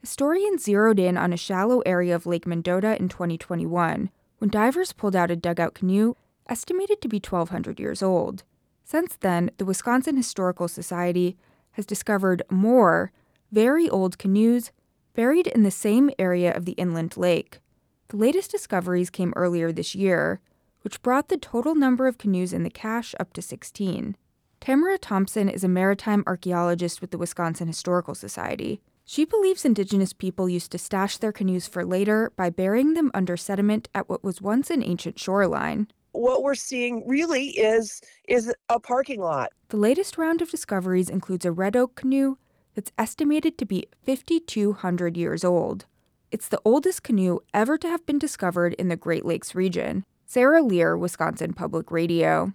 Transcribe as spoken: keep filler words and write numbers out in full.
Historians zeroed in on a shallow area of Lake Mendota in twenty twenty-one, when divers pulled out a dugout canoe estimated to be twelve hundred years old. Since then, the Wisconsin Historical Society has discovered more very old canoes buried in the same area of the inland lake. The latest discoveries came earlier this year, which brought the total number of canoes in the cache up to sixteen. Tamara Thompson is a maritime archaeologist with the Wisconsin Historical Society. She believes Indigenous people used to stash their canoes for later by burying them under sediment at what was once an ancient shoreline. What we're seeing really is is a parking lot. The latest round of discoveries includes a red oak canoe that's estimated to be five thousand two hundred years old. It's the oldest canoe ever to have been discovered in the Great Lakes region. Sarah Lear, Wisconsin Public Radio.